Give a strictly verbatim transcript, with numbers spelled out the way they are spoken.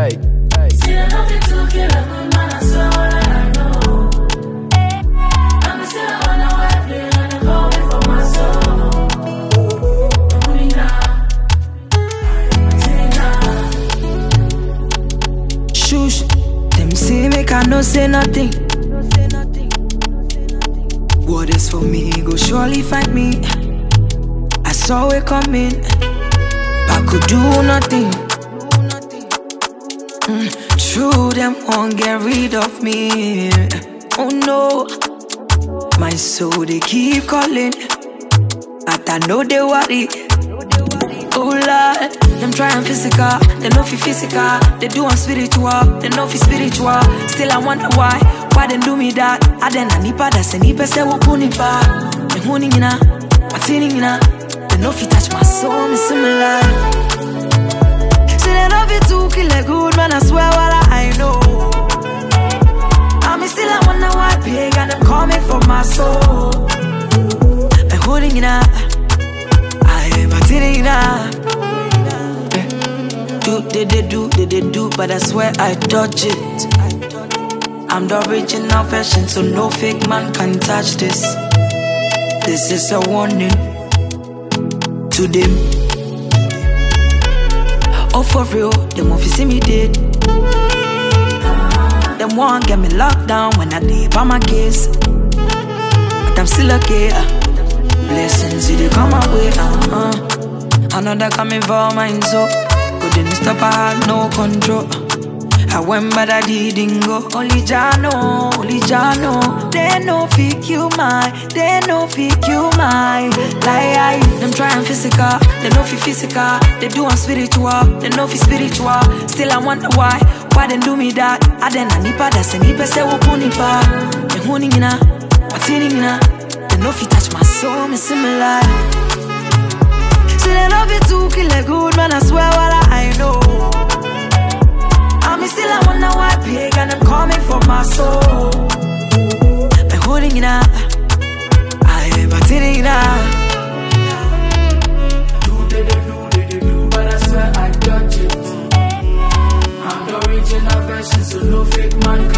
Hey, hey. See, I love you too, kill a good man, I swear what I know. I'm still on the white plane and they call me for my soul. Shush, them say make I no say nothing. What is for me, go surely find me. I saw it coming, I could do nothing. Mm, true, them won't get rid of me. Oh no, my soul they keep calling, but I know they worry. Oh Lord, them trying physical, they know fi physical. They do on spiritual, they know fi spiritual. Still I wonder why, why they do me that? I then I nipa da se nipa se wo kunipa. Me huni ngina, matini ngina. They know fi touch my soul, me similar. Say they love it too, kill a good man, I swear what I know. I'm still I wonder why big and them call me for my soul. Me huni ngina. Do, they, they do, they, they do, but I swear I dodge it. I'm the original version, so no fake man can touch this. This is a warning to them. Oh, for real, them won't see me dead. Them won't get me locked down when I leave on my case. But I'm still okay. Blessings, see they come my way. Uh-huh. I know that coming for mine, so couldn't stop, I had no control. I went but I didn't go. Only Jah know, only Jah know. They no pick you my, they no pick you my. Lie, them trying physical, they no fi physical. They do on spiritual, they no fi spiritual. Still I wonder why, why they do me that? I then I nipa da se nipa se wo kunipa. Me huni ngina, matini ngina. They no fi touch my soul, me similar. Say they love you too, kill a good man, I swear what I know. I'm still I wonder why big and them call me for my soul. Me holding it up, I am batting it up. Do they do, do they do, but I swear I dodge it. I'm the original version, so no fake man